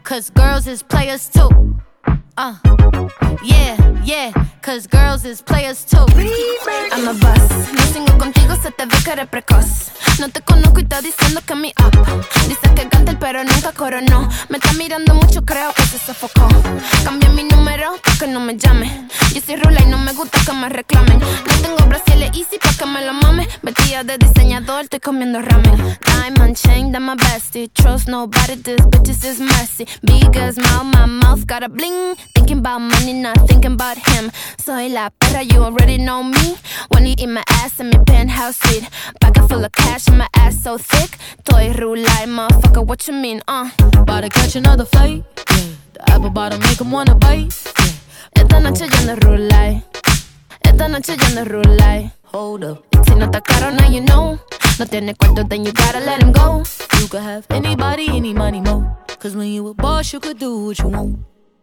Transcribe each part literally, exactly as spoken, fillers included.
cause girls is players too. Uh, yeah, yeah, cause girls is players too. I'm a boss, no sigo contigo, se te ve que eres precoz. No te conozco y está diciendo que mi up. Dice que canta el pero nunca coronó. Me está mirando mucho, creo que se sofocó. Cambié mi número pa' que no me llame. Yo soy rula y no me gusta que me reclamen. No tengo brasiles easy pa' que me lo mame. Vestida de diseñador, estoy comiendo ramen. Diamond chain, that my bestie. Trust nobody, this bitches is messy. Big as mouth, my mouth got a bling. Thinking about money, not thinking about him. Soy la perra, you already know me. When you eat my ass in my penthouse suite. Pocket full of cash and my ass so thick. Toy rula, motherfucker, what you mean, uh? About to catch another fight, yeah. The apple bottom make him wanna bite, yeah. Esta noche yo ando rulay. Esta noche yo ando rulay. Hold up. Si no está caro, now you know. No tiene cuarto, then you gotta let him go. You could have anybody, any money, mo. Cause when you a boss, you could do what you want.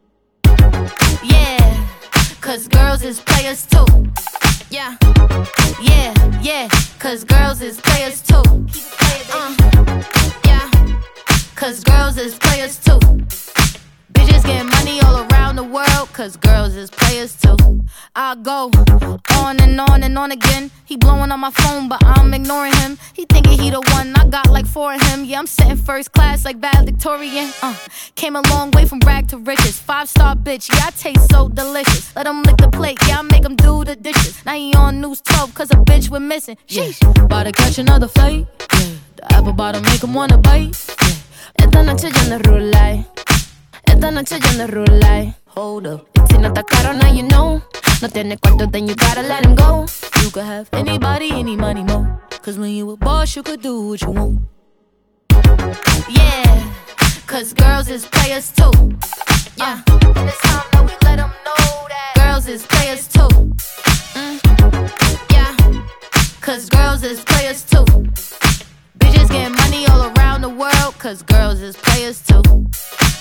Yeah, cause girls is players too. Yeah, yeah, yeah, cause girls is players too. Uh, yeah, cause girls is players too. Bitches getting money all around the world, cause girls is players too. I go on and on and on again. He blowing on my phone, but I'm ignoring him. He thinking he the one, I got like four of him. Yeah, I'm sitting first class like valedictorian. Uh, came a long way from rag to riches. Five star bitch, yeah, I taste so delicious. Let him lick the plate, yeah, I make him do the dishes. Now he on news twelve, cause a bitch we're missing. Sheesh. Yeah. About to catch another fight, yeah. The apple bottom make him wanna bite, yeah. Esta noche yo ando rulay. Esta noche yo ando rulay. Hold up. Si no está caro, now you know. No tiene cuarto, then you gotta let him go. You could have anybody, any money, mo. Cause when you a boss, you could do what you want. Yeah, cause girls is players too. Yeah, and it's time that we let them know that girls is players too. Mm. Yeah, cause girls is players too. Bitches getting money all around the world, cause girls is players too.